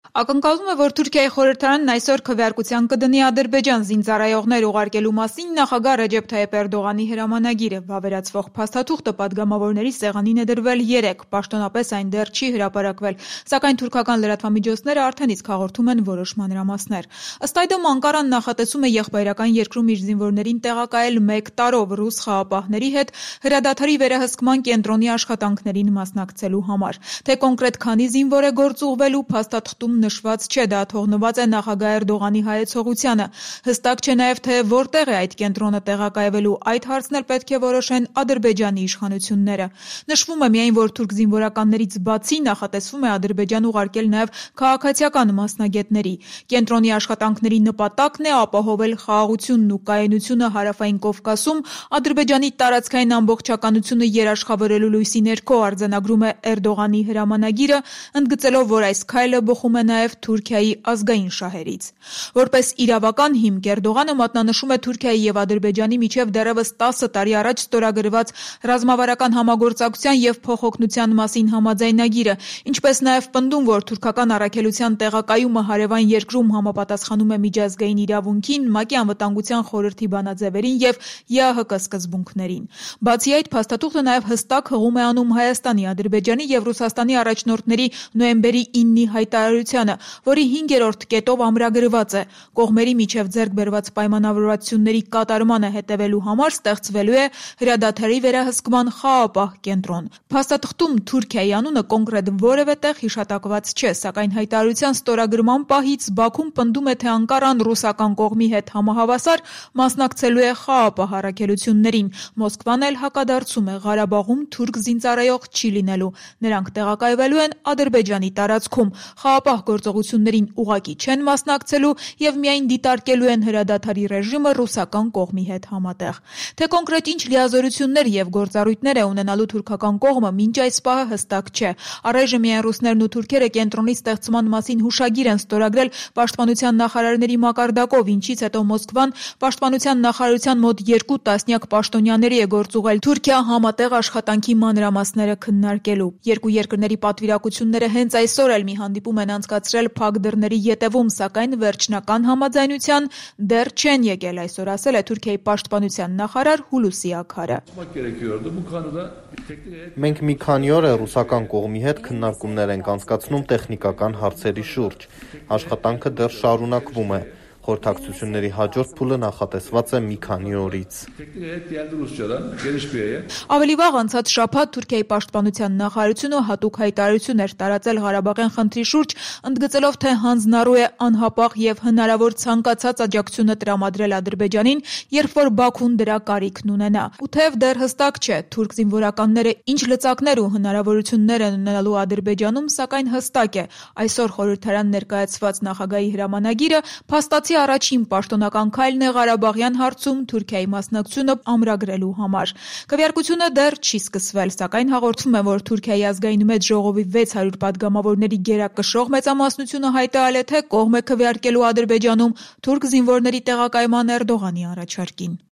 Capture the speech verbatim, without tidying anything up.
Ակնկալվում է, որ Թուրքիայի խորհրդարանն այսօր քվեարկության կդնի Ադրբեջան զինծառայողներ ուղարկելու մասին նախագահ Ռեջեփ Թայիփ Էրդողանի հրամանագիրը։ Վավերացվող փաստաթուղթը պատգամավորների սեղանին է դրվել երեկ, պաշտոնապես այն դեռ չի հրապարակվել, սակայն թուրքական լրատվամիջոցները արդեն իսկ հաղորդում են որոշ մանրամասներ։ Ըստ այդմ Անկարան նախատեսում է եղբայրական երկրում իր զինվորներին տեղակայել մեկ տարով ռուս խաղապահների հետ հրադադարի վերահսկման կենտրոնի աշխատանքներին մասնակցելու համար։ Թե կոնկրետ քանի զինվոր է գործուղվելու, փաստաթղթում նշված չէ, դա թողնված է նախագահ Էրդողանի հայեցողությանը։ Հստակ չէ նաև, թե որտեղ է այդ կենտրոնը տեղակայվելու, այդ հարցն էլ պետք է որոշեն Ադրբեջանի իշխանությունները։ Նշվում է միայն, որ թուրք զինվորականներից բացի նախատեսվում է Ադրբեջան ուղարկել նաև քաղաքացիական մասնագետների։ Կենտրոնի աշխատանքների նպատակն է ապահովել խաղաղությունն ու կայունությունը Հարավային Կովկասում, Ադրբեջանի տարածքային ամբողջականությունը երաշխավորելու լույսի ներքո, արձանագրում է Էրդողանի հրամանագիրը, ընդգծելով, որ այս քայլը բխում է նաև Թուրքիայի ազգային շահերից։ Որպես իրավական հիմք Էրդողանը մատնանշում է Թուրքիայի և Ադրբեջանի միջև դեռևս տասը տարի առաջ ստորագրված ռազմավարական համագործակցության և փոխօգնության մասին համաձայնագիրը, ինչպես նաև պնդում, որ թուրքական առաքելության տեղակայումը հարևան երկրում համապատասխանում է միջազգային իրավունքին, ՄԱԿ-ի անվտանգության խորհրդի բանաձևերին և ԵԱՀԿ սկզբունքներին։ Բացի այդ, փաստաթուղթը նաև հստակ հղում է անում Հայաստանի, Ադրբեջանի և Ռուսաստանի առաջնորդների նոյեմբերի ինը հայտարարությանը, որի հինգերորդ կետով ամրագրված է. կողմերի միջև ձեռք բերված պայմանավորվածությունների կատարմանը հետևելու համար ստեղծվելու է հրադադարի վերահսկման խաղապահ կենտրոն։ Փաստաթղթում Թուրքիայի անունը կոնկրետ որևէ տեղ հիշատակված չէ, սակայն հայտարարության ստորագրման պահից Բաքուն պնդում է, թե Անկարան ռուսական կողմի հետ համահավասար մասնակցելու է խաղապահ առաքելություններին։ Մոսկվան էլ հակադարձում է, Ղարաբաղում թուրք զինծառայող չի լինելու, նրանք տեղակայվելու են Ադրբեջանի տարածքում, խաղապահ գործողություններին ուղղակի չեն մասնակցելու և միայն դիտարկելու են հրադադարի ռեժիմը ռուսական կողմի հետ համատեղ։ Թե կոնկրետ ինչ լիազորություններ և գործառույթներ է ունենալու թուրքական կողմը, մինչ այս պահը հստակ չէ։ Առայժմ միայն ռուսներն ու թուրքերը կենտրոնի ստեղծման մասին հուշագիր են ստորագրել պաշտպանության նախարարների մակարդակով, ինչից հետո Մոսկվան պաշտպանության նախարարության մոտ երկու տասնյակ պաշտոնյաների է գործուղել Թուրքիա համատեղ աշխատանքի մանրամասները քննարկելու։ Երկու երկրների պատվիրակությունները հենց այսօր էլ մի հանդիպում են անցկացրել փակ դռների ետևում, սակայն վերջնական համաձայնության դեռ չեն եկել, այսօր ասել է Թուրքիայի պաշտպանության նախարար Հուլուսի Աքարը։ Մենք մի քանի օր է ռուսական կողմի հետ քննարկումներ ենք անցկացնում տեխնիկական հարցերի շուրջ։ Աշխատանքը դեռ շարունակվում է։ Խորհրդակցությունների հաջորդ փուլը նախատեսված է մի քանի օրից։ Ավելի վաղ անցած շաբաթ Թուրքիայի պաշտպանության նախարարությունը հատուկ հայտարարություն էր տարածել Ղարաբաղյան խնդրի շուրջ, ընդգծելով, թե հանձնառու է անհապաղ և հնարավոր ցանկացած աջակցությունը տրամադրել Ադրբեջանին, երբ որ Բաքուն դրա կարիքն ունենա։ Ու թեև դեռ հստակ չէ թուրք զինվորականները ինչ լծակներ ու հնարավորություններ են ունենալու Ադրբեջանում, սակայն հստակ է, այսօր խորհրդարան ներկայացված նախագահի հրամանագիրը փաստացի առաջին պաշտոնական քայլն է Ղարաբաղյան հարցում Թուրքիայի մասնակցությունը ամրագրելու համար։ Քվեարկությունը դեռ չի սկսվել, սակայն հաղորդվում է, որ Թուրքիայի ազգային մեծ ժողովի վեց հարյուր պատգամավորների գերակշռող մեծամասնությունը հայտարարել է, թե կողմ է քվեարկելու Ադրբեջանում թուրք զինվորների տեղակայման Էրդողանի առաջարկին։